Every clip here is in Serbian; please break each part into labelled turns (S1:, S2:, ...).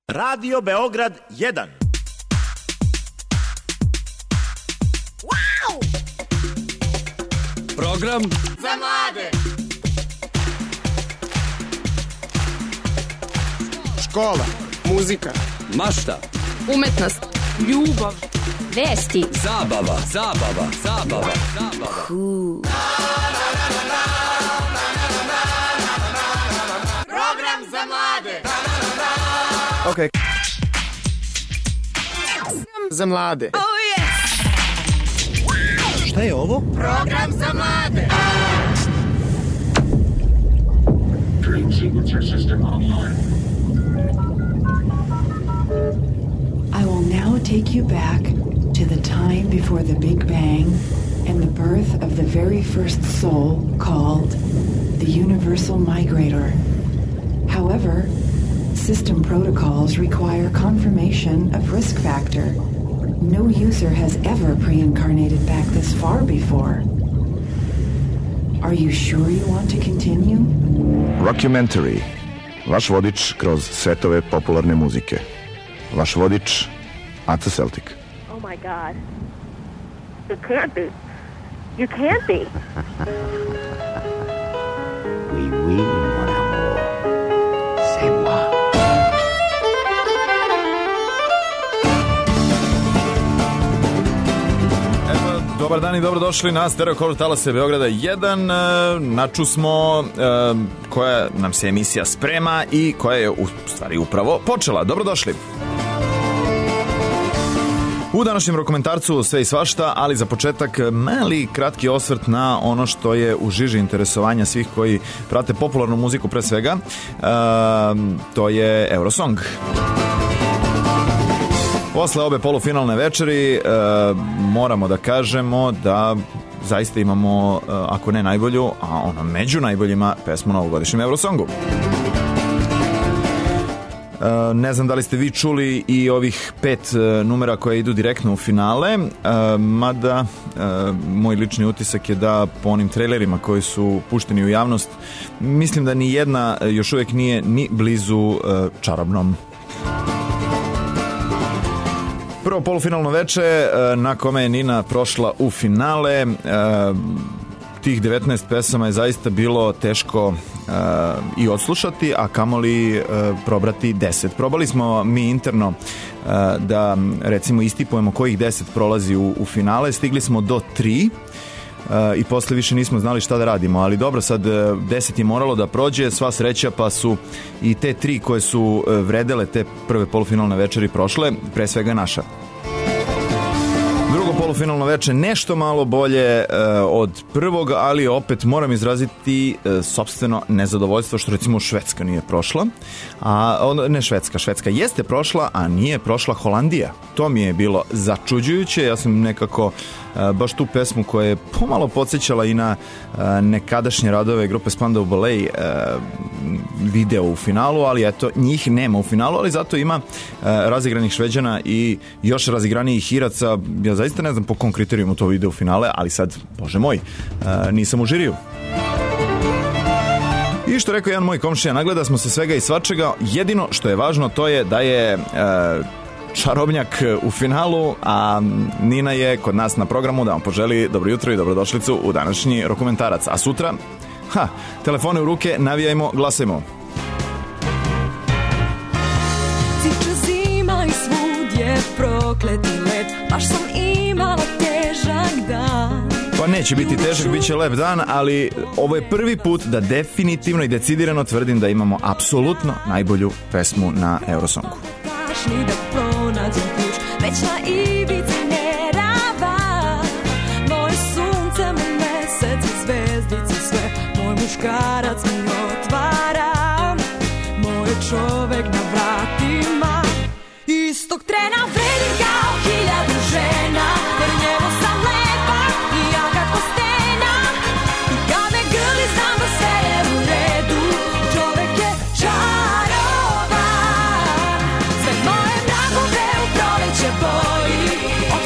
S1: Radio Beograd 1.
S2: Wow!
S3: Program
S2: za mlade.
S4: Škola, muzika,
S3: mašta,
S5: umetnost, ljubav,
S6: vesti,
S3: zabava.
S2: Program za mlade.
S4: Ok. Za mlade.
S2: Oh yes!
S1: Šta je ovo?
S2: Program za mlade.
S7: Train sequencer system online.
S8: I will now take you back to the time before the Big Bang and the birth of the very first soul called the Universal Migrator. However, system protocols require confirmation of risk factor. No user has ever pre-incarnated back this far before. Are you sure you want to continue?
S9: Rockumentary. Vaš vodič kroz svetove popularne muzike. Vaš vodič Aca Celtic.
S10: Oh my God. It can't be. You can't be.
S11: Oui, oui, mon amour. C'est moi.
S12: Dobar dan i dobrodošli na Stereo Color Talase Beograda 1. Načusmo koja nam se emisija sprema i koja je u stvari upravo počela. Dobrodošli. U današnjem dokumentarcu sve i svašta, ali za početak mali kratki osvrt na ono što je u žiži interesovanja svih koji prate popularnu muziku pre svega. To je Eurosong. Posle obe polufinalne večeri moramo da kažemo da zaista imamo, ako ne najbolju, a ono među najboljima pesmu na ovogodišnjem Eurosongu. Ne znam da li ste vi čuli i ovih 5 numera koje idu direktno u finale, mada moj lični utisak je da po onim trailerima koji su pušteni u javnost, mislim da ni jedna još uvijek nije ni blizu čarobnom. Prvo polufinalno veče na kome je Nina prošla u finale. Tih 19 pesama je zaista bilo teško i odslušati, a kamoli probrati 10. Probali smo mi interno da recimo istipujemo kojih 10 prolazi u finale. Stigli smo do 3 i posle više nismo znali šta da radimo, ali dobro, sad 10 je moralo da prođe, sva sreća, pa su i te 3 koje su vredele te prve polufinalne večeri prošle, pre svega naša. Drugo polufinalno veče nešto malo bolje od prvog, ali opet moram izraziti sopstveno nezadovoljstvo što recimo Švedska nije prošla. Ne Švedska jeste prošla, a nije prošla Holandija. To mi je bilo začuđujuće. Ja sam nekako baš tu pesmu koja je pomalo podsjećala i na nekadašnje radove grupe Spandau Ballet video u finalu, ali eto, njih nema u finalu, ali zato ima razigranih Šveđana i još razigranijih Iraca. Ja zaista ne znam po kom kriterijumu to ide u finale, ali sad, bože moj, nisam u žiriju. I što rekao jedan moj komšija, nagleda smo se svega i svačega. Jedino što je važno to je da je čarobnjak u finalu, a Nina je kod nas na programu da vam poželi dobro jutro i dobrodošlicu u današnji dokumentarac. A sutra, telefone u ruke, navijajmo, glasajmo.
S13: Ciče zima i svud je prokleti let, baš sam imala težak dan.
S12: Pa neće biti težak, bit će lep dan, ali ovo je prvi put da definitivno i decidirano tvrdim da imamo apsolutno najbolju pesmu na Eurosongu.
S13: Ni da pronađem ključ, već na ivici nerava. Moje sunce, moj mesec i zvezdice sve, moj muškarac mi otvara, moj čovek na vratima. Istog trena vredim kao 1000 žena, jer njemu sam lepa i jaka ko stena. I kad me grli znam da sve je u redu, čovek je čarovan. Sve moje mrakove u proleće boji,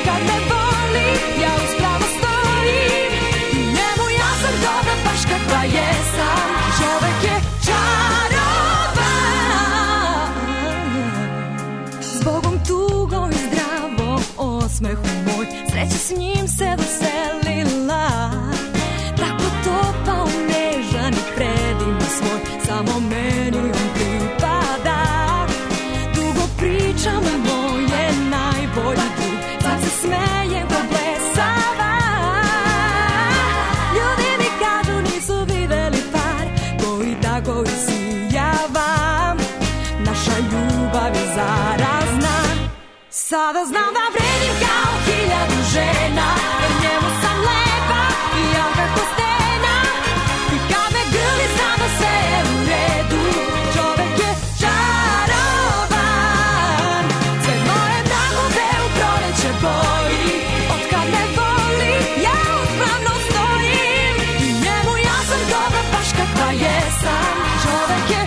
S13: osmehu moj, sreća s njim se doselila. Tako topao, nežan i predivno svoj, samo meni on pripada. Dugo pričamo, moje najbolji drug, sad se smeje ko blesava. Ljudi mi kažu nisu videli par koji tako isijava. Naša ljubav je zarazna, sada znam da vredim kao 1000 žena. U njemu sam lepa i jaka ko stena, i kad me grli znam da sve je u redu. Čovek je čaroban, sve moje dahove u proleće boji. Od kad me voli ja uspravno stojim, i njemu ja sam dobra baš kakva jesam. Čovek je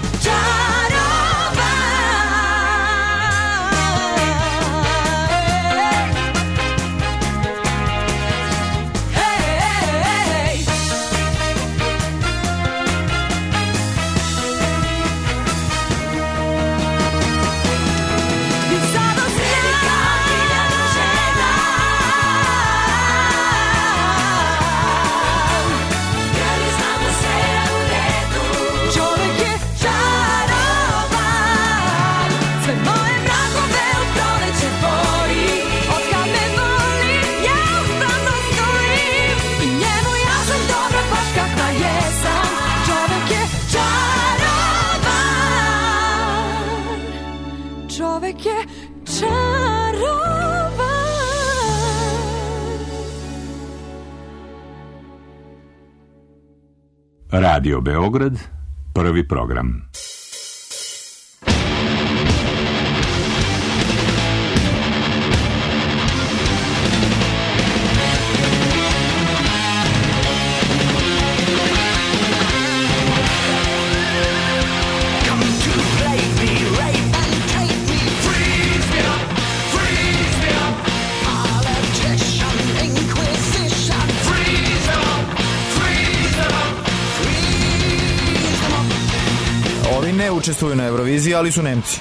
S3: Radio Beograd, prvi program.
S12: Ne učestvuju na Euroviziji, ali su Nemci.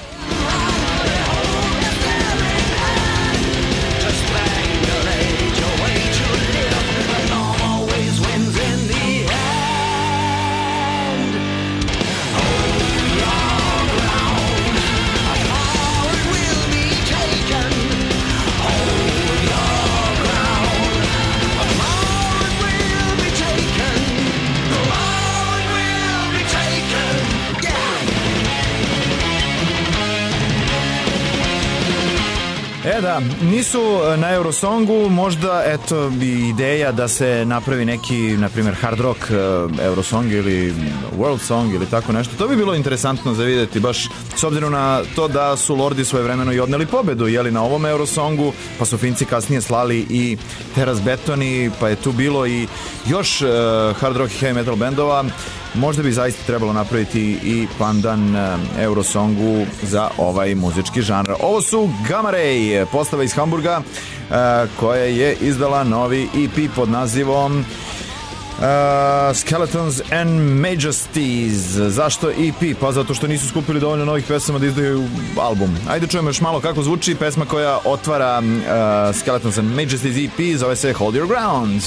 S12: Da, nisu na Eurosongu, možda eto bi ideja da se napravi neki, na primjer, hard rock Eurosong ili world song ili tako nešto. To bi bilo interesantno za vidjeti, baš s obzirom na to da su Lordi svojevremeno i odneli pobedu, jeli, na ovom Eurosongu, pa su Finci kasnije slali i Teras Betoni, pa je tu bilo i još hard rock i heavy metal bendova. Možda bi zaista trebalo napraviti i pandan Eurosongu za ovaj muzički žanr. Ovo su Gamma Ray, postava iz Hamburga, koja je izdala novi EP pod nazivom Skeletons and Majesties. Zašto EP? Pa zato što nisu skupili dovoljno novih pesama da izdaju album. Ajde čujemo još malo kako zvuči pesma koja otvara Skeletons and Majesties EP, zove se Hold Your Ground.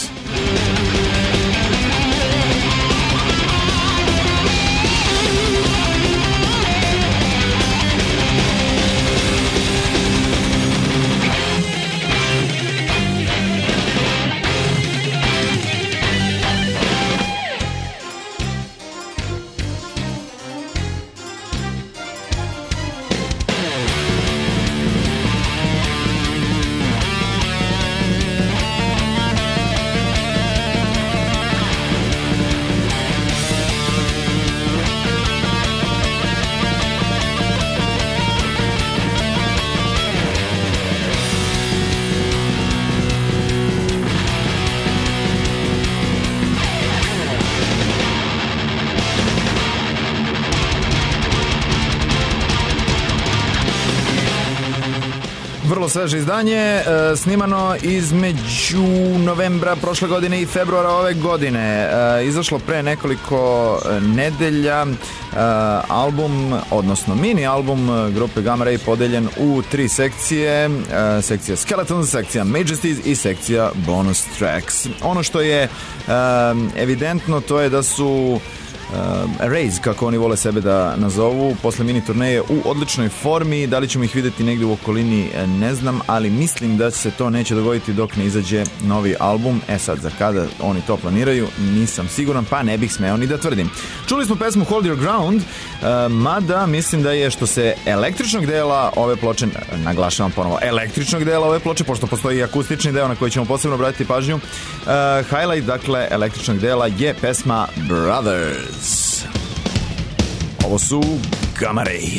S12: Vrlo sveže izdanje, snimano između novembra prošle godine i februara ove godine. Izašlo pre nekoliko nedelja album, odnosno mini album grupe Gamma Ray podeljen u 3 sekcije. Sekcija Skeletons, sekcija Majesties i sekcija Bonus Tracks. Ono što je evidentno to je da su Raze, kako oni vole sebe da nazovu, posle mini turneje u odličnoj formi. Da li ćemo ih videti negdje u okolini, ne znam, ali mislim da se to neće dogoditi dok ne izađe novi album. Sad, za kada oni to planiraju, nisam siguran, pa ne bih smeo ni da tvrdim. Čuli smo pesmu Hold Your Ground, mada mislim da je, što se električnog dela ove ploče, naglašavam ponovo, električnog dela ove ploče, pošto postoji i akustični deo na koji ćemo posebno obratiti pažnju, highlight, dakle, električnog dela je pesma Brothers. Ovo su Gamma Ray.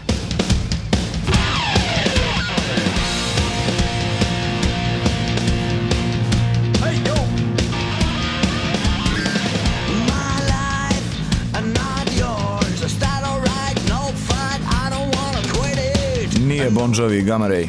S12: Nije Bon Jovi, Gamma Ray.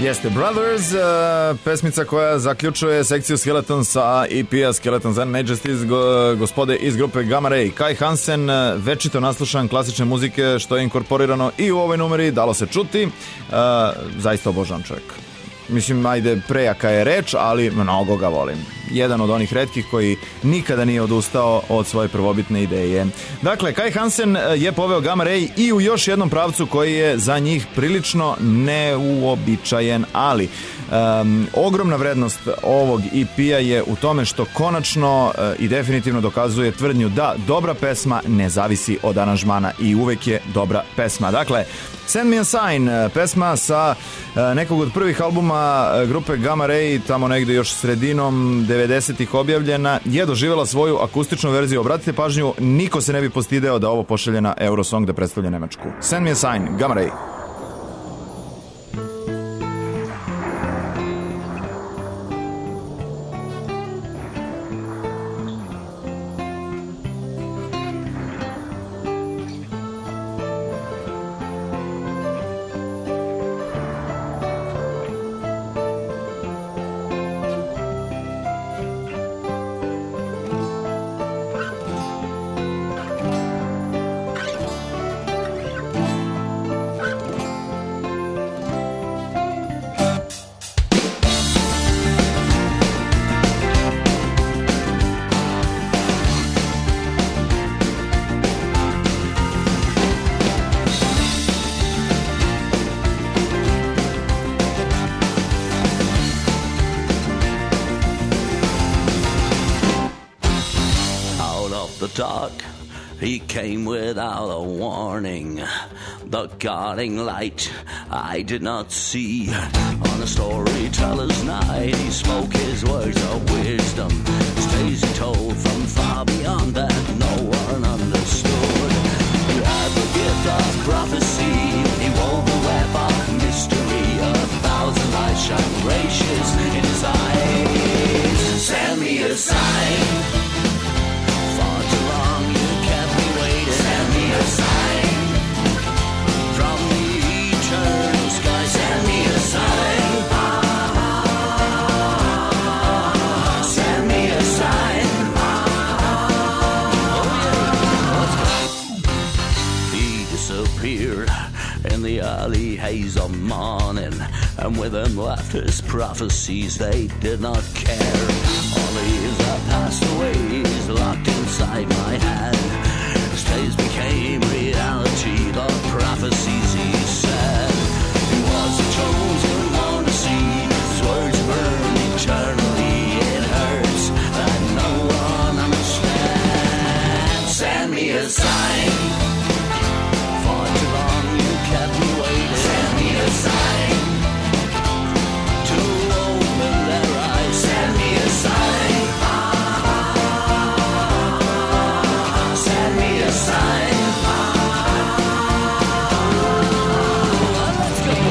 S12: Jeste Brothers, pesmica koja zaključuje sekciju Skeletons, a EP-a Skeletons and Majesties, gospode iz grupe Gamma Ray. Kai Hansen, večito naslušan klasične muzike, što je inkorporirano i u ovoj numeri, dalo se čuti. Zaista obožavam čovjek. Mislim, ajde, prejaka je reč, ali mnogo ga volim. Jedan od onih retkih koji nikada nije odustao od svoje prvobitne ideje. Dakle, Kai Hansen je poveo Gamma Ray i u još jednom pravcu koji je za njih prilično neuobičajen, ali ogromna vrednost ovog EP-a je u tome što konačno i definitivno dokazuje tvrdnju da dobra pesma ne zavisi od aranžmana i uvek je dobra pesma. Dakle, Send Me a Sign, pesma sa nekog od prvih albuma grupe Gamma Ray, tamo negde još sredinom 90-ih objavljena, je doživjela svoju akustičnu verziju. Obratite pažnju, niko se ne bi postideo da ovo pošalje na Eurosong da predstavlja Nemačku. Send Me a Sign, Gamma Ray.
S6: He came without a warning. The guiding light I did not see. On a storyteller's night, he spoke his words of wisdom. Stories he told from far beyond that no one understood. He had the gift of prophecy. He wove the web of mystery. 1,000 lights shine gracious in his eyes. Send me a sign. Far too long you kept me waiting. Send me a sign. From the eternal sky, send me a sign. Send me a sign. Oh yeah, let's go. He disappeared in the early haze of morning, and with him left his prophecies. They did not care. All the years that passed away, he's locked inside my head. His days became reality, the prophecies he said. He was the chosen one to see. His words burn eternally. It hurts that no one understands. Send me a sign. For too long you kept me waiting. Send me a sign. To open their eyes. Send me a sign. Send me a sign. Let's go.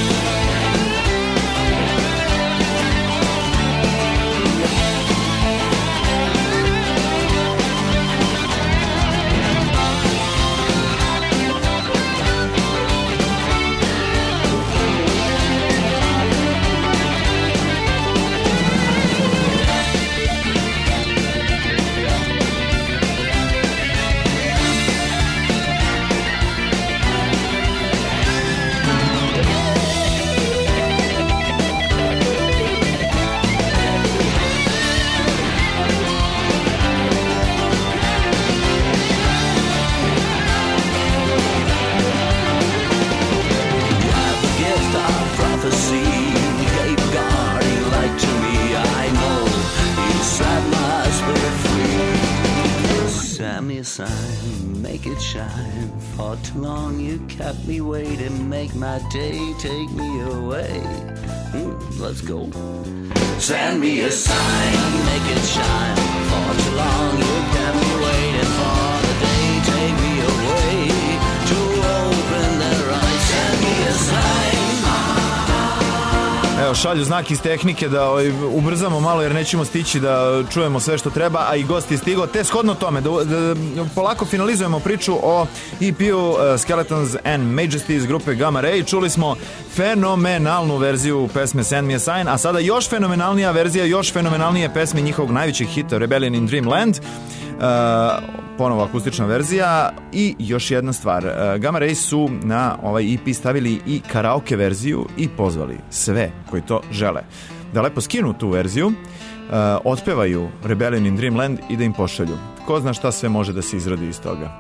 S6: Sign, make it shine. For too long you kept me waiting. Make my day, take me away. Let's go. Send me a sign, make it shine. For too long you kept me waiting. For the day, take me away. To open their eyes. Send me a sign.
S12: Evo šalju znak iz tehnike da ubrzamo malo jer nećemo stići da čujemo sve što treba, a i gost je stigao, te shodno tome da polako finalizujemo priču o EP-u Skeletons and Majesties grupe Gamma Ray. Čuli smo fenomenalnu verziju pesme Send Me a Sign, a sada još fenomenalnija verzija, još fenomenalnije pesme njihovog najvećeg hita Rebellion in Dreamland. Ponovo akustična verzija. I još jedna stvar, Gamma Ray su na ovaj EP stavili i karaoke verziju i pozvali sve koji to žele da lepo skinu tu verziju, otpevaju Rebellion in Dreamland i da im pošalju. Ko zna šta sve može da se izrodi iz toga.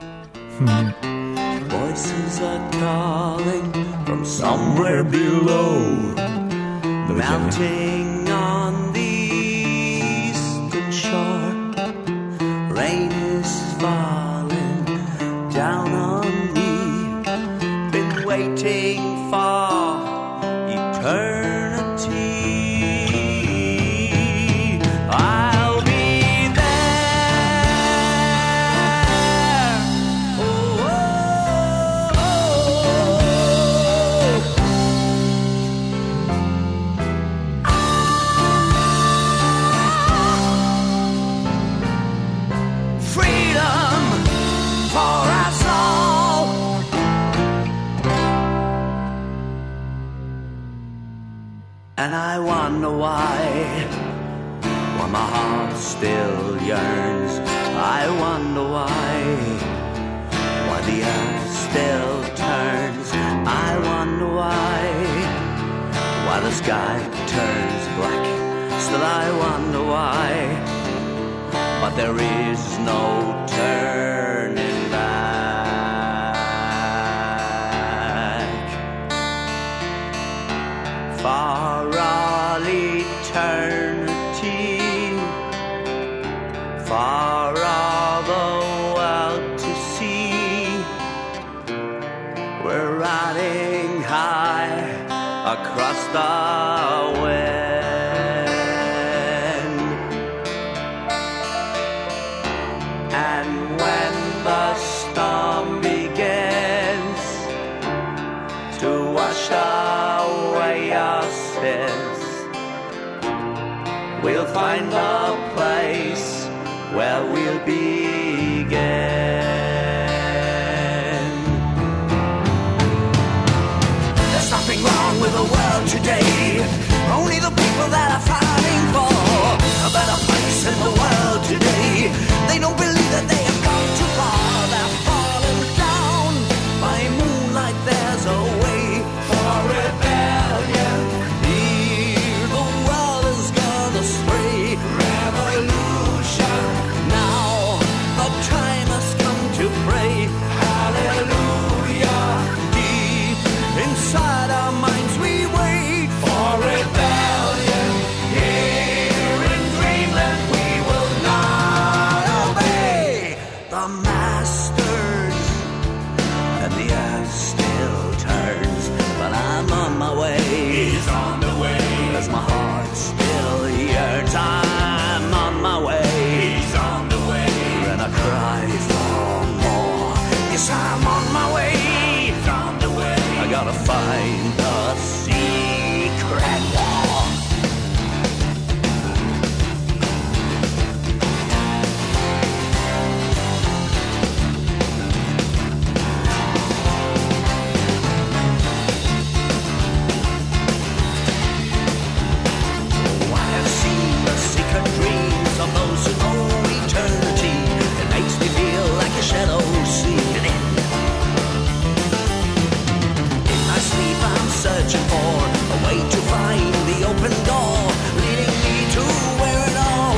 S6: Voices are calling from somewhere below, mounting on the eastern shore. Rain is falling down on me, been waiting for eternity. I'll be there. Oh, oh, freedom for us all. And I wonder why my heart still yearns. I wonder why the earth still turns. I wonder why the sky turns black. Still I wonder why, but there is no turning back. For all eternity, for all the world to see, we're riding high across the wind. And when the storm begins to wash away our sins, we'll find a place where we'll begin. There's nothing wrong with the world today, only the people that are fighting for a better place in the world today. They don't believe that they have gone too far. They're falling down by moonlight. There's a way for rebellion. Here the world is gonna stray. Revolution. Now the time has come to pray. Hallelujah. Deep inside our minds we wait for rebellion. Here in Dreamland we will not obey the masters, and the earth still turns, but I'm on my way. He's on the way, as my heart still yearns. I'm on my way. He's on the way, and I cry for more. Yes, I'm on my way. He's on the way. I gotta find the secret war. Oh, I have seen the secret dreams of those who know eternity. It makes me feel like a shadow seeking in. In my sleep I'm searching for a way to find the open door, leading me to where it all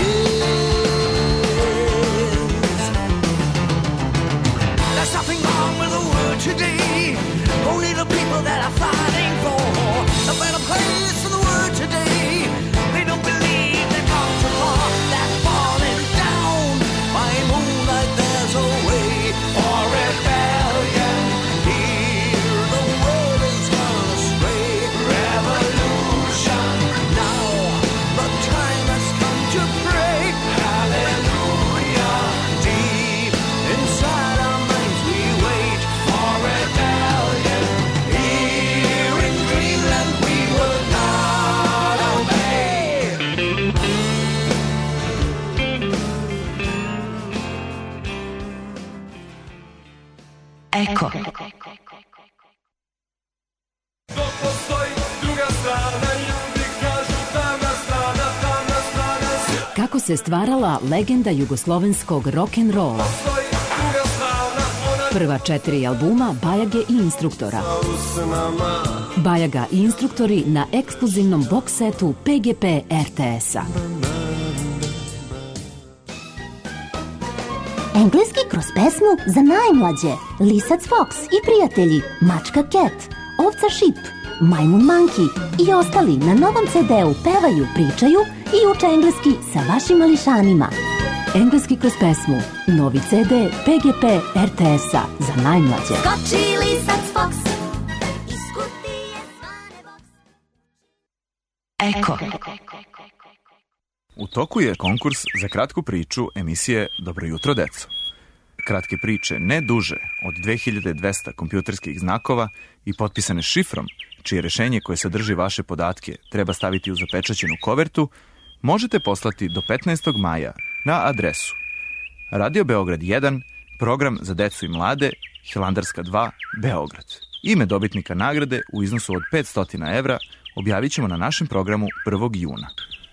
S6: begins. There's nothing wrong with the world today, only the people that are fighting for a better place in the world today. They don't believe they've gone too far. They're falling down by moonlight. There's a way for rebellion. Here the world is gonna stray. Revolution. Now the time has come to pray. Hallelujah. Deep inside our minds we wait for rebellion. Here in Dreamland we will not
S8: Eko. Kako se stvarala legenda jugoslovenskog rock'n'rolla? Prva 4 albuma Bajage i Instruktora. Bajaga i Instruktori na ekskluzivnom box setu PGP RTS-a.
S14: Engleski kroz pesmu za najmlađe. Lisac Fox i prijatelji, Mačka Cat, Ovca Šip, Majmun Monkey i ostali na novom CD-u pevaju, pričaju i uče engleski sa vašim mališanima. Engleski kroz pesmu. Novi CD PGP RTS-a za najmlađe.
S13: Skoči lisac Fox iz kutije zvane box.
S8: Eko.
S12: U toku je konkurs za kratku priču emisije Dobro jutro, deco. Kratke priče ne duže od 2200 kompjuterskih znakova i potpisane šifrom, čije rešenje koje sadrži vaše podatke treba staviti u zapečaćenu kovertu, možete poslati do 15. maja na adresu Radio Beograd 1, program za decu i mlade, Hilandarska 2, Beograd. Ime dobitnika nagrade u iznosu od 500 evra objavit ćemo na našem programu 1. juna.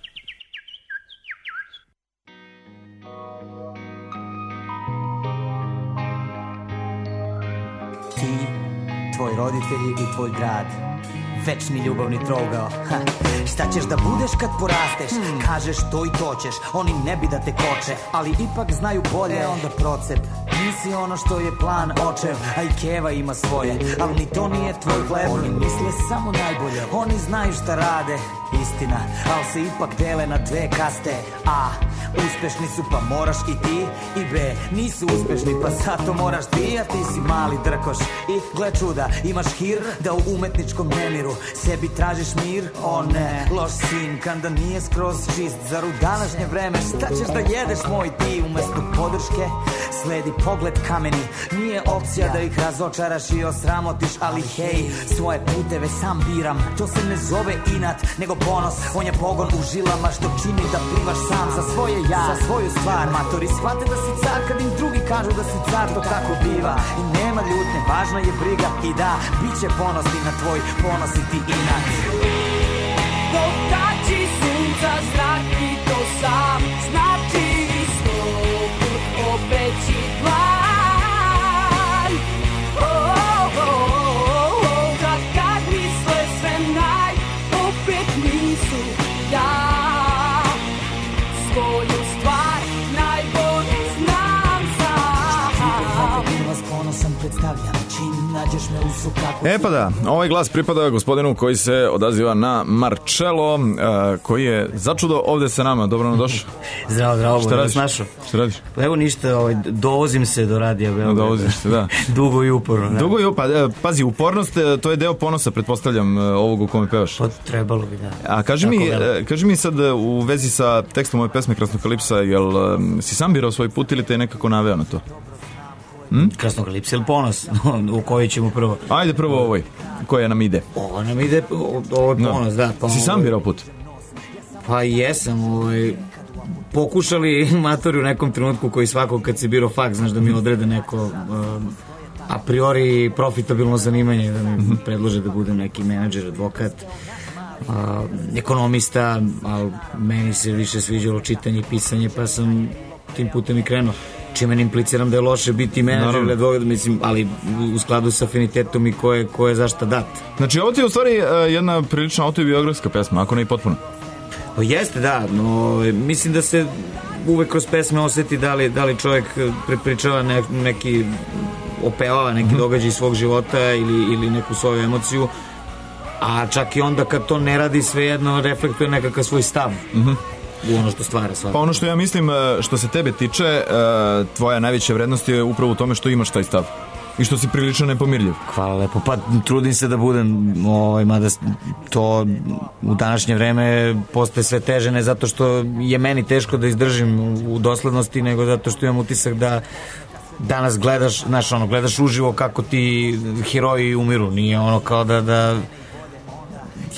S15: Ti, tvoji roditelji i tvoj grad, večni ljubavni trougao. Šta ćeš da budeš kad porasteš? Kažeš to i to ćeš, oni ne bi da te koče, ali ipak znaju bolje, onda procep. Nisi ono što je plan očev, a i Keva ima svoje, ali ni to nije tvoj hleb. Oni misle samo najbolje, oni znaju šta rade, istina, ali se ipak dele na dve kaste. A, uspešni su pa moraš i ti, i B, nisu uspešni pa zato moraš ti, a ti si mali drkoš. I gle čuda, imaš hir da u umetničkom nemiru sebi tražiš mir. O ne, loš sin, kanda nije skroz čist. Zar u današnje vreme šta ćeš da jedeš moj ti? Umesto podrške sledi pogled kameni. Nije opcija da ih razočaraš i osramotiš, ali hej, svoje puteve sam biram. To se ne zove inat, nego ponos. On je pogon u žilama što čini da plivaš sam za svoje ja, za svoju stvar. Matori shvate da si car kad im drugi kažu da si car, to tako biva. I nema ljutnje, važna je briga. I da, bit će ponosni na tvoj ponos i ti inat.
S13: Dotaći sunca zrak i to sam znači isto put opeći plan. Kad misle sve naj, opet nisu ja. Svoju stvar najbolje znam sam.
S15: Vas ponosan predstavljam, čim nađeš me u sukaku.
S12: E pa da, ovaj glas pripada gospodinu koji se odaziva na Marcello, koji je začudo ovde sa nama. Dobro nam došao.
S15: Zdravo,
S12: šta radiš?
S15: Šta radiš? Pa evo ništa, dovozim se do Radija Beograd.
S12: Dovoziš se, da.
S15: Dugo i uporno. Da.
S12: Dugo i uporno, pazi, upornost, to je deo ponosa, pretpostavljam, ovog u kome pevaš.
S15: Pa trebalo bi, da.
S12: A kaži mi sad u vezi sa tekstom ove pesme Krasnokalipsa, jel si sam birao svoj put ili te je nekako naveo na to?
S15: Krasnokalipsa ili ponos? U koji ćemo prvo?
S12: Ajde prvo ovoj, koja nam ide.
S15: Ovo nam ide, ovo je ponos, da. Pa
S12: si sam birao put?
S15: Pa jesam, pokušali matori u nekom trenutku koji svakog kad si birao faks, znaš da mi odrede neko a priori profitabilno zanimanje, da mi predlože da budem neki menadžer, advokat, ekonomista, ali meni se više sviđalo čitanje i pisanje, pa sam tim putem i krenuo. Čime ne impliciram da je loše biti menadžer ili advokat, mislim, ali u skladu sa afinitetom i ko je zašta dat.
S12: Znači ovo ti je u stvari jedna prilično autobiografska pesma, ako ne i potpuno.
S15: O, jeste, da, no, mislim da se uvek kroz pesme oseti da li čovjek prepričava neki, opevava neki događaj svog života ili neku svoju emociju, a čak i onda kad to ne radi, svejedno reflektuje nekakav svoj stav u ono što stvara svakako. Pa
S12: ono što ja mislim, što se tebe tiče, tvoja najveća vrednost je upravo u tome što imaš taj stav i što si prilično nepomirljiv.
S15: Hvala lepo, pa trudim se da budem, mada to u današnje vreme postaje sve teže, ne zato što je meni teško da izdržim u doslednosti, nego zato što imam utisak da danas gledaš, znaš, gledaš uživo kako ti heroji umiru, nije ono kao da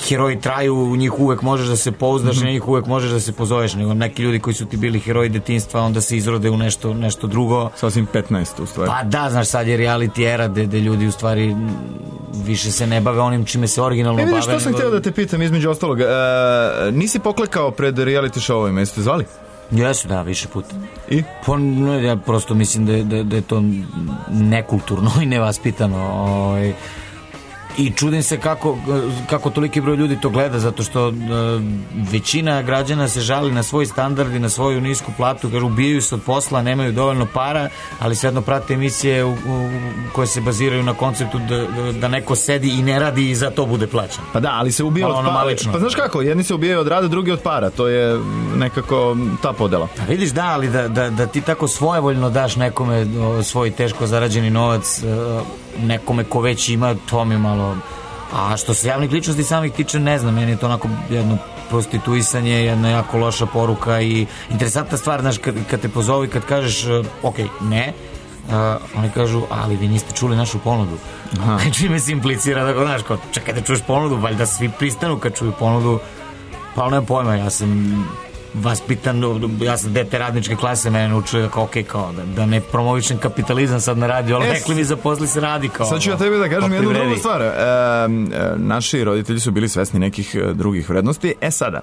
S16: heroji traju, u njih uvek možeš da se pouzdaš, na njih uvek možeš da se pozoveš, nego neki ljudi koji su ti bili heroji detinjstva onda se izrode u nešto drugo.
S12: Sasvim 15 u stvari.
S16: Pa da, znaš, sad je reality era gde ljudi u stvari više se ne bave onim čime se originalno bave.
S12: Vidiš, što sam htio da te pitam između ostalog, nisi poklekao pred reality showovima, jeste zvali?
S16: Jesu, da, više puta.
S12: I?
S16: Pa, ja prosto mislim da je to nekulturno i nevaspitano. I čudim se kako toliki broj ljudi to gleda, zato što većina građana se žali na svoj standard i na svoju nisku platu, kažu ubijaju se od posla, nemaju dovoljno para, ali svejedno prate emisije koje se baziraju na konceptu da neko sedi i ne radi i za to bude plaćan.
S12: Pa da, ali se ubija od para. Pa znaš kako, jedni se ubijaju od rada, drugi od para, to je nekako ta podela.
S16: Pa vidiš, da, ali da ti tako svojevoljno daš nekome svoj teško zarađeni novac, nekome ko već ima, to mi malo. A što se javnih ličnosti samih tiče, ne znam, meni je to onako jedno prostituisanje, jedna jako loša poruka i interesantna stvar, znaš, kad te pozovi, kad kažeš ok, ne, oni kažu, ali vi niste čuli našu ponudu. Čime se implicira, da, znaš, čekaj da čuješ ponudu, valjda svi pristanu kad čuju ponudu, pa nema pojma, ja sam vaspitan, ja sam dete radničke klase, mene naučili kao, ok, kao da ne promovišem kapitalizam sad na radiju, ali rekli mi zaposli se radi kao.
S12: Sad ću ja tebi da kažem jednu drugu stvar. Naši roditelji su bili svesni nekih drugih vrednosti. Sada,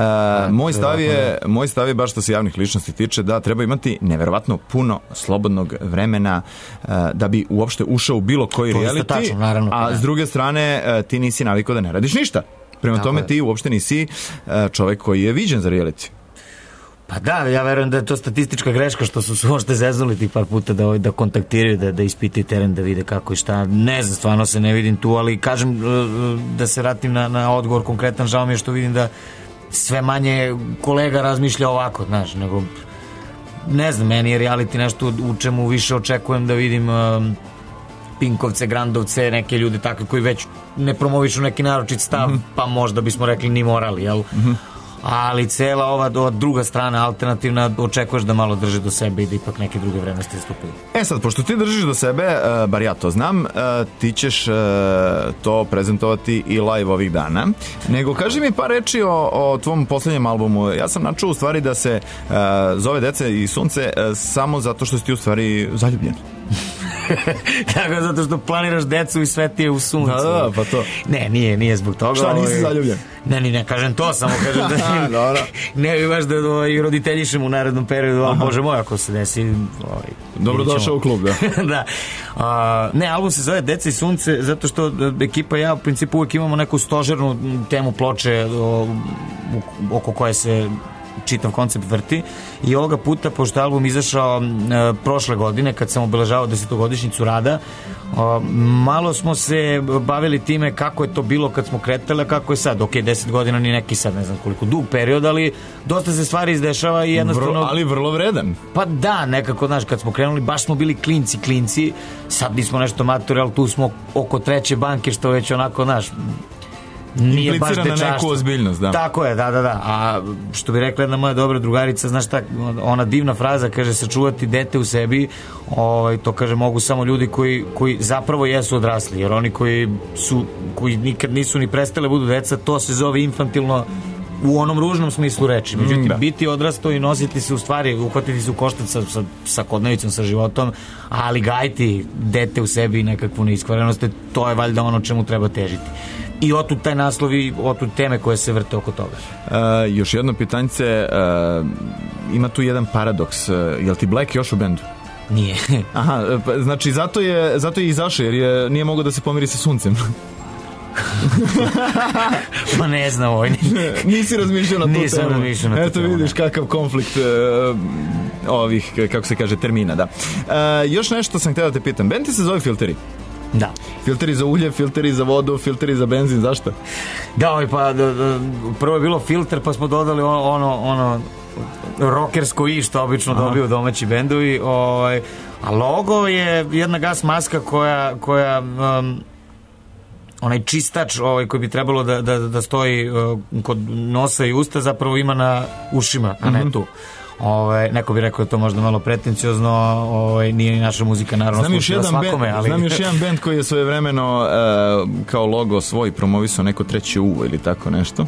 S12: moj stav je baš što se javnih ličnosti tiče, da treba imati neverovatno puno slobodnog vremena da bi uopšte ušao u bilo koji reality,
S16: tačno, naravno,
S12: a s druge strane ti nisi navikao da ne radiš ništa. Prema tome ti uopšte nisi čovjek koji je viđen za reality.
S16: Pa da, ja verujem da je to statistička greška što su se možda zeznuli tih par puta da kontaktiraju, da ispitaju teren, da vide kako i šta. Ne znam, stvarno se ne vidim tu, ali kažem da se vratim na odgovor konkretan, žao mi je što vidim da sve manje kolega razmišlja ovako, znaš, nego ne znam, meni je reality nešto u čemu više očekujem da vidim Pinkovce, Grandovce, neke ljude takve koji već ne promovišu neki naročit stav, pa možda bismo rekli ni morali, jel? Ali cela ova druga strana alternativna očekuješ da malo drži do sebe i da ipak neke druge vrednosti stupaju.
S12: Sad, pošto ti držiš do sebe, bar ja to znam, ti ćeš to prezentovati i live ovih dana. Nego kaži mi par reči o tvom poslednjem albumu. Ja sam načuo u stvari da se zove Dece i sunce samo zato što si ti u stvari zaljubljen.
S16: Kako, zato što planiraš decu i sve ti je u suncu.
S12: Da, pa to.
S16: Ne, nije zbog toga.
S12: Šta, nisi zaljubljen?
S16: Ne kažem to, samo kažem da ne bi baš da i roditeljišem u narednom periodu, ali Bože moj, ako se desi...
S12: Dobrodošao u klub, da.
S16: Da. Ne, album se zove Deca i sunce zato što ekipa i ja u principu uvijek imamo neku stožernu temu ploče oko koje se čitav koncept vrti i ovoga puta, pošto je album izašao prošle godine kad sam obeležavao 10-godišnjicu rada, malo smo se bavili time kako je to bilo kad smo kretali, kako je sad. Ok, 10 godina ni neki sad ne znam koliko dug period, ali dosta se stvari izdešava i jednostavno...
S12: Ali vrlo vredan.
S16: Pa da, nekako, znaš, kad smo krenuli baš smo bili klinci, sad nismo nešto matori, ali tu smo oko treće banke, što već onako, znaš, nije baš dečaštvo.
S12: Na neku ozbiljnost, da.
S16: Tako je, da. A što bi rekla jedna moja dobra drugarica, znaš šta, ona divna fraza, kaže, sačuvati dete u sebi, to kaže mogu samo ljudi koji zapravo jesu odrasli, jer oni koji nikad nisu ni prestale budu deca, to se zove infantilno u onom ružnom smislu reči. Međutim, biti odrasto i nositi se u stvari, uhvatiti se u koštac sa svakodnevicom, sa životom, ali gajiti dete u sebi i nekakvu neiskvarenost, to je valjda ono čemu treba težiti. I otud taj naslov i otud teme koje se vrte oko toga.
S12: Još jedno pitanjce, ima tu jedan paradoks. Je li ti Black još u bendu?
S16: Nije.
S12: Aha, znači zato je izašao jer nije mogao da se pomiri sa suncem.
S16: Pa ne znam ovo.
S12: Nisi razmišljao na tu temu.
S16: Nisam razmišljao na tu temu.
S12: Eto vidiš kakav konflikt ovih, kako se kaže, termina, da. Još nešto sam htio da te pitam. Bend ti se zove Filteri?
S16: Da.
S12: Filteri za ulje, filteri za vodu, filteri za benzin, zašto?
S16: Da, pa prvo je bilo filter, pa smo dodali ono rokersko i što obično dobiju domaći bendovi, a logo je jedna gas maska koja onaj čistač koji bi trebalo da stoji kod nosa i usta zapravo ima na ušima, a ne tu. Neko bi rekao da to možda malo pretenciozno, nije ni naša muzika naravno slušila svakome, ali...
S12: Znam još jedan bend koji je svojevremeno kao logo svoj promovisao neko treće uvo ili tako nešto,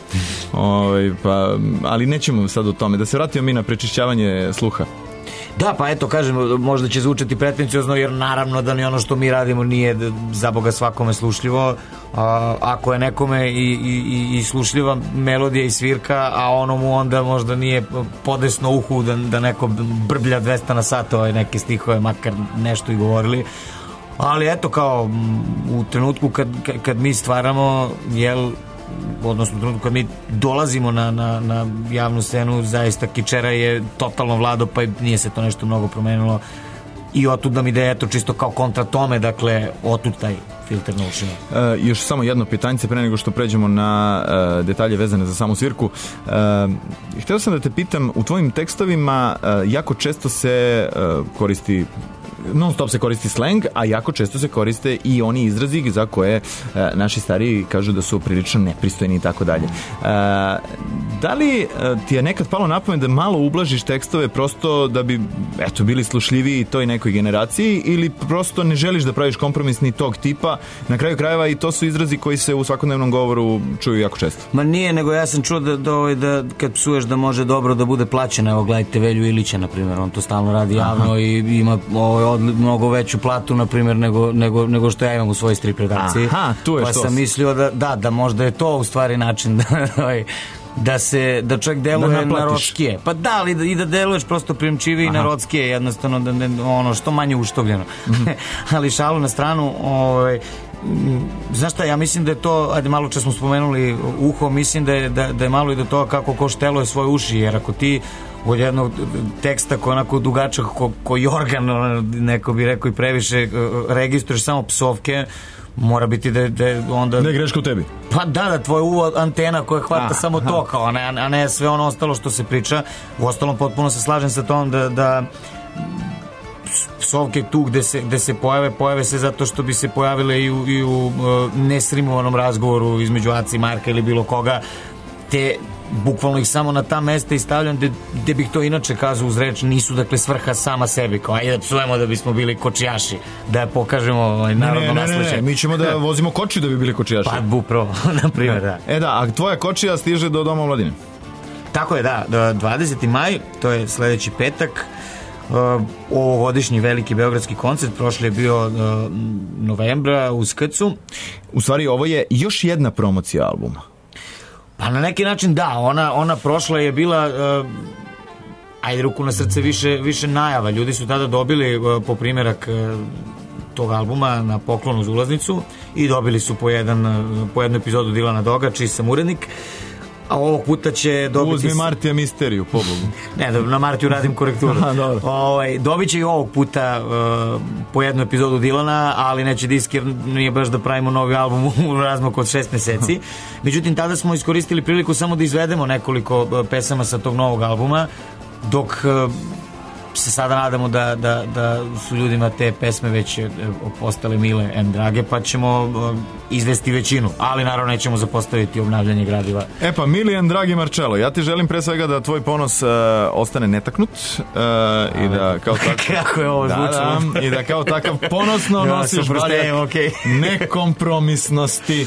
S12: ali nećemo sad o tome, da se vratimo mi na prečišćavanje sluha.
S16: Da, pa eto, kažem, možda će zvučati pretenciozno, jer naravno da ni ono što mi radimo nije za Boga svakome slušljivo. Ako je nekome i slušljiva melodija i svirka, a onomu onda možda nije podesno uhu da neko brblja 200 na sat neke stihove, makar nešto i govorili. Ali eto, kao u trenutku kad mi stvaramo, odnosno u trenutku kad mi dolazimo na javnu scenu, zaista Kičera je totalno vlado, pa nije se to nešto mnogo promenilo, i otud nam ide, eto, čisto kao kontra tome, dakle, otud taj filter na ušima.
S12: Još samo jedno pitanje pre nego što pređemo na detalje vezane za samu svirku. Hteo sam da te pitam, u tvojim tekstovima jako često se koristi, non stop se koristi slang, a jako često se koriste i oni izrazi za koje naši stariji kažu da su prilično nepristojni i tako dalje. Da li ti je nekad palo na pamet da malo ublažiš tekstove prosto da bi, eto, bili slušljiviji toj nekoj generaciji, ili prosto ne želiš da praviš kompromis ni tog tipa? Na kraju krajeva i to su izrazi koji se u svakodnevnom govoru čuju jako često.
S16: Ma nije, nego ja sam čuo da kad psuješ da može dobro da bude plaćeno. Evo, gledajte Velju Ilića, na primjer, on to stalno radi javno i ima mnogo veću platu, na primjer, nego što ja imam u svojoj strip redakciji.
S12: Aha, tu je
S16: pa sam mislio da možda je to u stvari način da čovjek deluje narodskije. Pa da, ali i da deluješ prosto primčiviji i narodskije, jednostavno ono što manje uštogljeno. Ali šalu na stranu, znaš šta, ja mislim da je to, ajde, malo čas smo spomenuli uho, mislim da je malo i do toga kako ko šteluje svoje uši, jer ako ti od jednog teksta koji je onako dugačak ko jorgan, neko bi rekao i previše, registruješ samo psovke, mora biti da onda...
S12: Da je greška u tebi.
S16: Pa da, tvoj uvo antena koja hvata samo to, kao, a ne sve ono ostalo što se priča. U ostalom, potpuno se slažem sa tom da psovke tu gde se pojave se zato što bi se pojavile i u nesrimovanom razgovoru između Aci, Marka ili bilo koga, te bukvalno ih samo na ta mesta i stavljam gde bih to inače kazao uz reč, nisu dakle svrha sama sebi, kao ajde da psujemo da bismo bili kočijaši, da pokažemo narodno nasleđe.
S12: Ne, mi ćemo da vozimo kočiju da bi bili kočijaši.
S16: Pa upravo, na primjer, da.
S12: A tvoja kočija stiže do Doma omladine?
S16: Tako je, da, 20. maj, to je sledeći petak, ovogodišnji veliki beogradski koncert, prošli je bio novembra u Skcu.
S12: U stvari, ovo je još jedna promocija albuma.
S16: Pa na neki način da, ona prošla je bila, ajde ruku na srce, više najava. Ljudi su tada dobili po primjerak tog albuma na poklon uz ulaznicu i dobili su po jednu epizodu Dilana Doga, čiji sam urednik. A ovog puta će dobiti...
S12: Uzmi Martija Misteriju, pobogu.
S16: Ne, na Martiju radim korekturu. Dobit će i ovog puta po jednu epizodu Dilana, ali neće disk jer nije baš da pravimo novi album u razmaku od 6 meseci. Međutim, tada smo iskoristili priliku samo da izvedemo nekoliko pesama sa tog novog albuma, dok se sada nadamo da su ljudima te pesme već postale mile and drage, pa ćemo izvesti većinu, ali naravno nećemo zapostaviti obnavljanje gradiva.
S12: Pa mili and dragi Marcello, ja ti želim pre svega da tvoj ponos ostane netaknut i da kao takav
S16: kako je ovo zvučilo
S12: i da kao takav ponosno nosiš dalje nekompromisnosti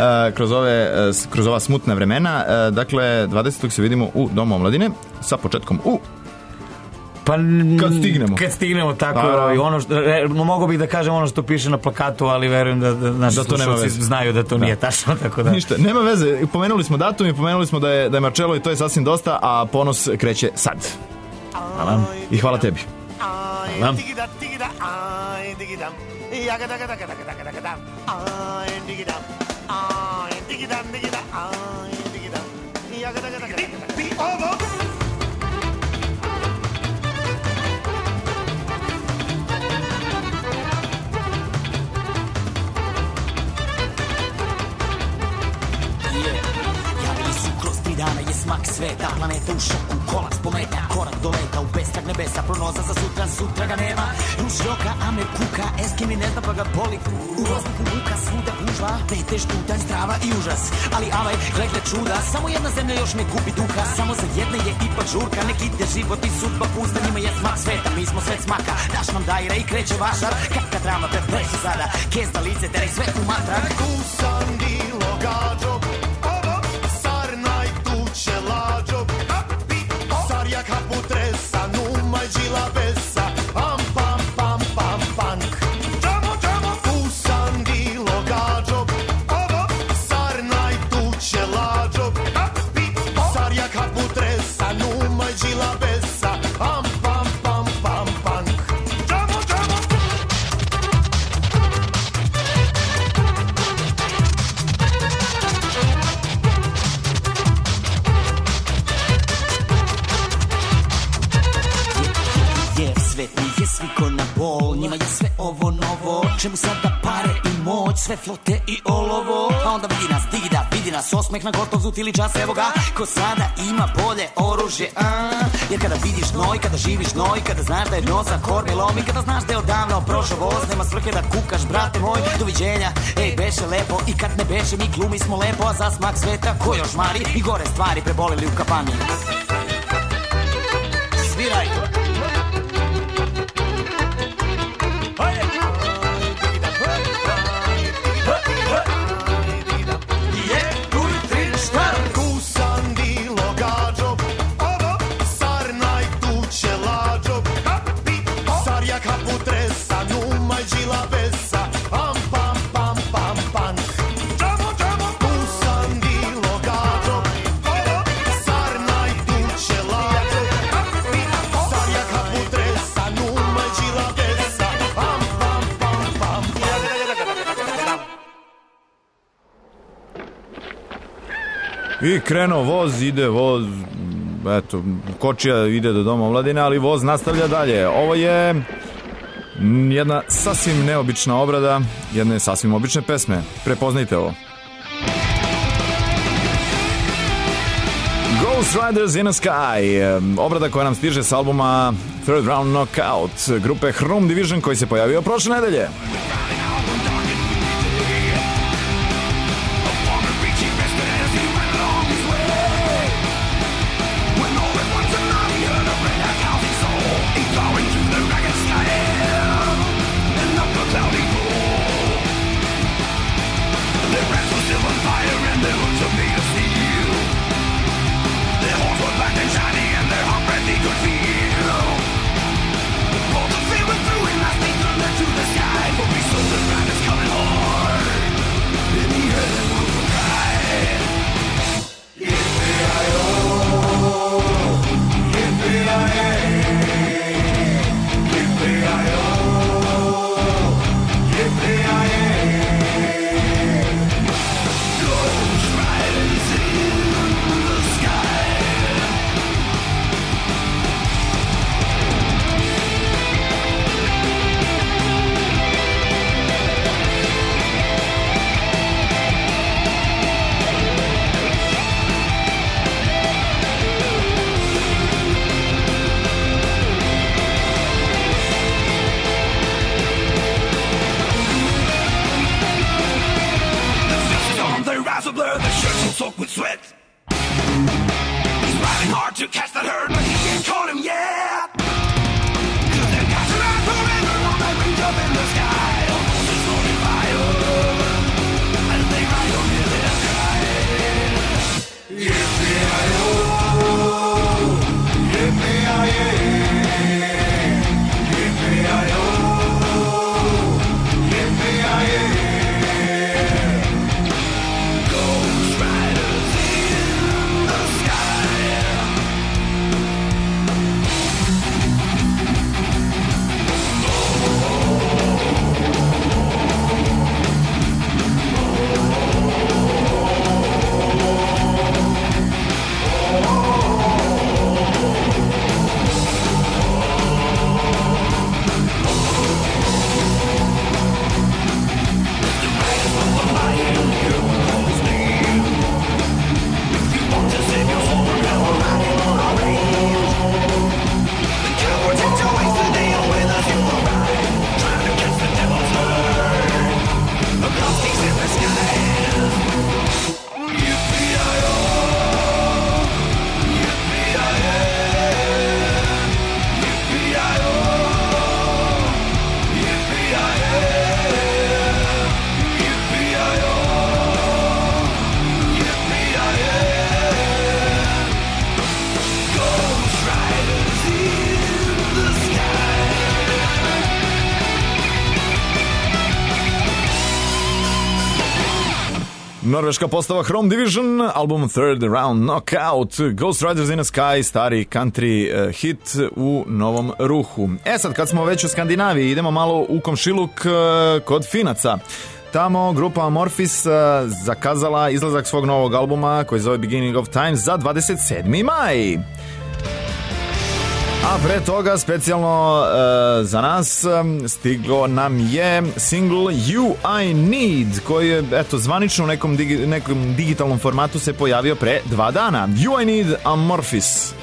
S12: kroz ova smutna vremena. Dakle, 20. se vidimo u Domu omladine sa početkom
S16: pa
S12: kad stignemo
S16: tako i ono mogu bih da kažem ono što piše na plakatu, ali verujem da naši slušalci znaju da to nije tačno, tako da
S12: ništa, nema veze, pomenuli smo datum i pomenuli smo da je Marcello i to je sasvim dosta, a ponos kreće sad. Hvala i hvala tebi. Hvala.
S15: Javili su kroz 3 dana je smak sveta, planeta u šoku, kolaps pometnja, korak do leta u bestrag nebesa, prognoza za sutra, sutra ga nema. Ruš roka, Amer kuka, Eskimi ne zna pa ga boli. U vazduhu buka, svuda gužva, pete štutanj, strava i užas. Ali avaj, gledajte čuda, samo jedna zemlja još ne gubi duha, samo za jedne je ipak žurka, neki ide život i sudba pusta, njima je smak sveta, mi smo svet smaka, daš nam dajre i kreće vašar, kakva drama prepleši sada, kez na lice, terek sve u matrag.
S17: Tu sam bilo gađo, sarnaj tuče lađo, sarja kapu tresa, numaj džila besa, pam pam pam pam pank. Tu sam bilo gađo, sarnaj tuče lađo, sarja kapu tresa, numaj džila besa, pam pam pam pam pank.
S15: Svet nije sviko na bol, njima je sve ovo novo, čemu sada pare i moć, sve flote i olovo. A onda vidi nas, osmeh na gotov zut ili čas, evo ga, ko sada ima bolje oružje, jer kada vidiš gnoj, kada živiš gnoj, kada znaš da je dno za kormilom i kada znaš da je odavno prošao voz, nema svrhe da kukaš, brate moj, doviđenja, ej, beše lepo, i kad ne beše, mi glumi smo lepo, a za smak sveta, ko još mari, i gore stvari preboleli u kapani. Sviraj!
S12: I krenuo voz, ide voz, eto, kočija ide do Doma omladine, ali voz nastavlja dalje. Ovo je jedna sasvim neobična obrada jedne sasvim obične pesme. Prepoznajte ovo. Ghost Riders in a Sky, obrada koja nam stiže s albuma Third Round Knockout grupe Hrum Division koji se pojavio prošle nedelje. Norveška postava Chrome Division, album Third Round Knockout, Ghost Riders in the Sky, stari country hit u novom ruhu. Sad kad smo već u Skandinaviji, idemo malo u komšiluk kod Finaca. Tamo grupa Amorphis zakazala izlazak svog novog albuma koji zove Beginning of Time za 27. maj. A pre toga, specijalno za nas, stiglo nam je single You I Need, koji je, eto, zvanično u nekom digitalnom formatu se pojavio pre 2 dana. You I Need, Amorphis.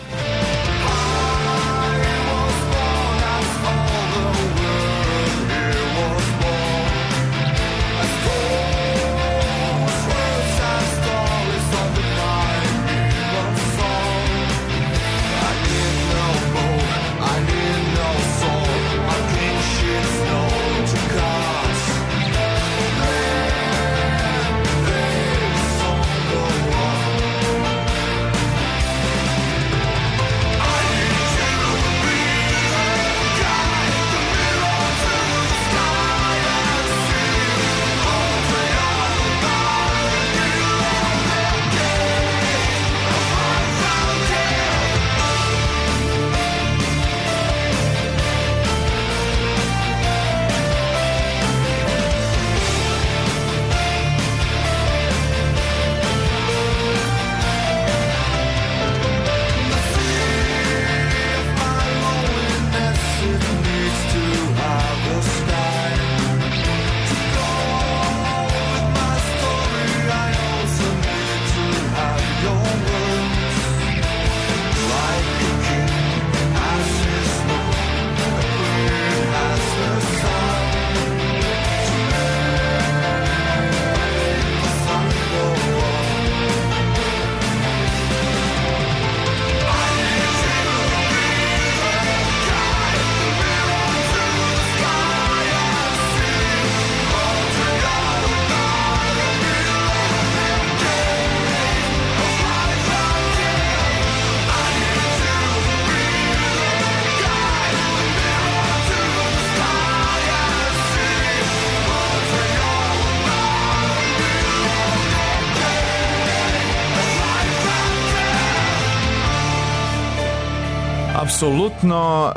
S12: Apsolutno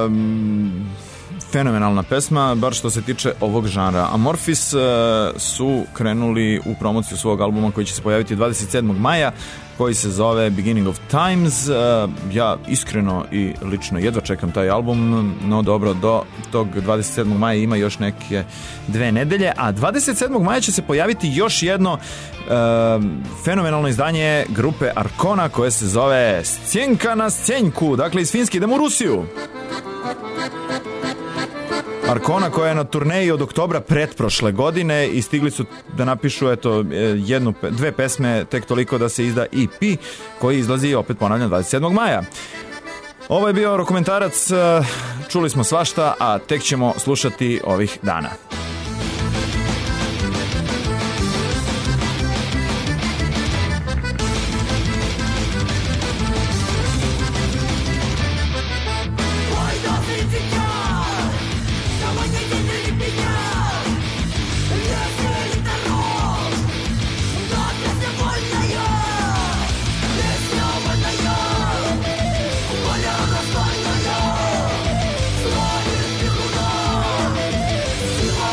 S12: fenomenalna pesma, bar što se tiče ovog žanra. Amorphis su krenuli u promociju svog albuma koji će se pojaviti 27. maja, koji se zove Beginning of Times. Ja iskreno i lično jedva čekam taj album, no dobro, do tog 27. maja ima još neke 2 nedelje, a 27. maja će se pojaviti još jedno fenomenalno izdanje grupe Arkona koje se zove Scjenka na scjenku, dakle iz Finske idemo u Rusiju. Arkona koja je na turneji od oktobra pretprošle godine i stigli su da napišu eto 2 pesme, tek toliko da se izda EP koji izlazi, opet ponavljam, 27. maja. Ovo je bio Rokomentarac, čuli smo svašta, a tek ćemo slušati ovih dana.
S17: Slow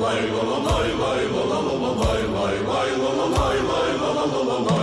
S17: la la la la la la la la la la la la la la la la la la la